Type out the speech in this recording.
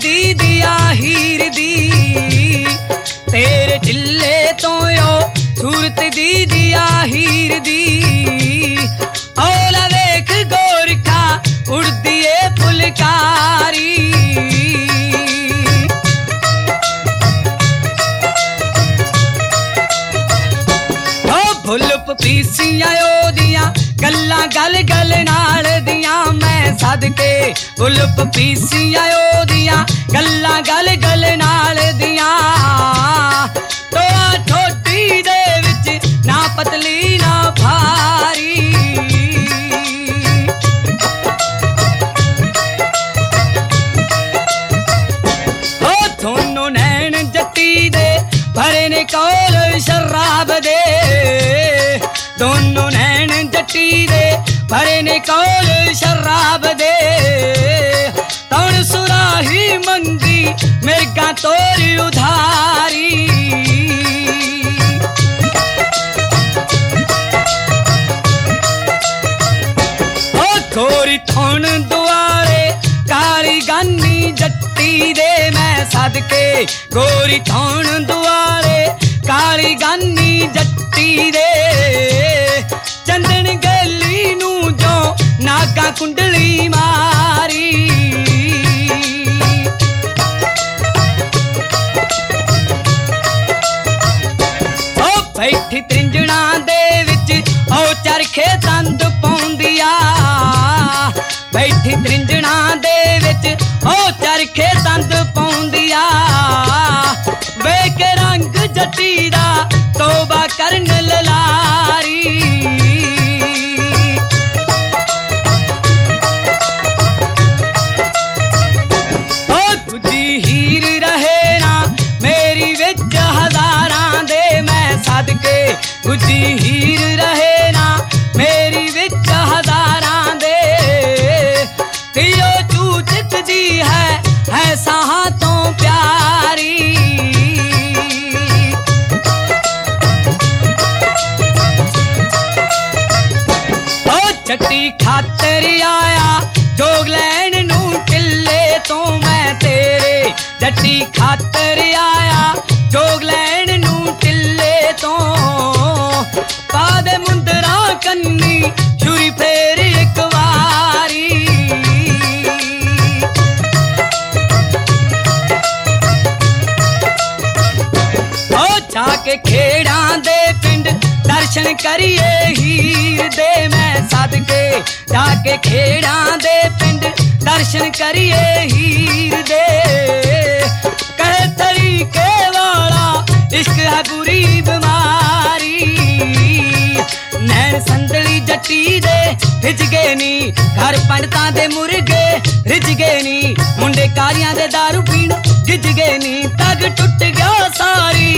दीदिया हीर दी तेरे चिल्ले तो यो सूरत दीदिया हीर दी औला वेख गोरखा उड़दी ए फुलकारी भुलप पीसियां ओदियां गल्लां गल गल नाल दियां मैं सदके भुलप पीसियां ओदियां गल्लां गल गल नाल दियां तोआ ठोडी दे विच ना पतली ना भारी ओ दोनों नैन जट्टी दे भरे ने कौल शराब दे दोनों नैन जट्टी दे भरे ने कौल शराब दे तौण सुराही मंगी मिर्गा तोरी उधारी ओ गोरी थौण दुआरे काली गानी जट्टी दे मैं सदके गोरी थौण दुआरे काली गानी जट्टी दे चंदन गली नू जो नागा कुंडली मारी ओ बैठी त्रिंजणा दे विच ओ चरखे तंद पौंदिया बैठी त्रिंजणा दे विच ओ चरखे तंद पौंदिया वेख रंग जट्टी दा तोबा करन ललारी ओ तुझी हीर रहे ना मेरी विच हजारां दे मैं सदके तुझी हीर रहे ना मेरी विच हजारां दे तियो चूचत दी है साहा तो प्यारी जट्टी खातर आया जोगलैन नू किले तो मैं तेरे जट्टी खातर आया जोगलैन नू किले तो पादे मुंदरा कन्नी छुरी फेर एक वारी ओ जाके खेड़ा दे पिंड दर्शन करिए हीर दे मैं सदके जाके खेड़ा दे पिंड दर्शन करिए हीर दे कहे तरीके वाला इश्क है बुरी बीमारी नैन संदली जट्टी दे रिज गए नी घर पंडतां दे मुर्गे रिज गए नी मुंडे कारियां दे दारू पीण गिज गए नी तग टुट गया सारी